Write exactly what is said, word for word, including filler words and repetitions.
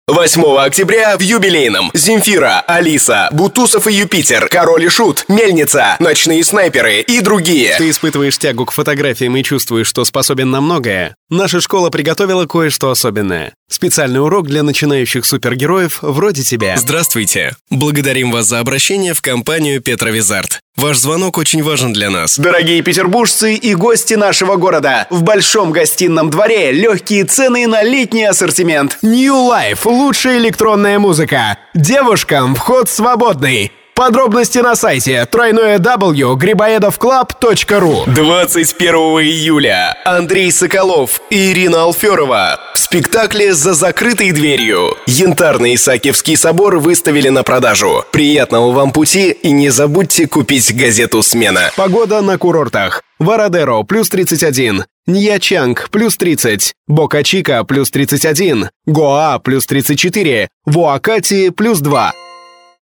восьмого октября в юбилейном Земфира, Алиса, Бутусов и Юпитер, Король и Шут, Мельница, Ночные снайперы и другие. Ты испытываешь тягу к фотографиям и чувствуешь, что способен на многое? Наша школа приготовила кое-что особенное. Специальный урок для начинающих супергероев вроде тебя. Здравствуйте. Благодарим вас за обращение в компанию Петровизарт. Ваш звонок очень важен для нас. Дорогие петербуржцы и гости нашего города, в Большом гостином дворе легкие цены на летний ассортимент. New Life – лучшая электронная музыка. Девушкам вход свободный. Подробности на сайте дабл ю дабл ю дабл ю точка грибоедов клаб точка ру. двадцать первого июля Андрей Соколов и Ирина Алферова в спектакле «За закрытой дверью». Янтарный Исаакиевский собор выставили на продажу. Приятного вам пути и не забудьте купить газету «Смена». Погода на курортах. Варадеро плюс тридцать один, Ньячанг плюс тридцать, Бока-Чика плюс тридцать один, Гоа плюс тридцать четыре, Вуакати плюс два.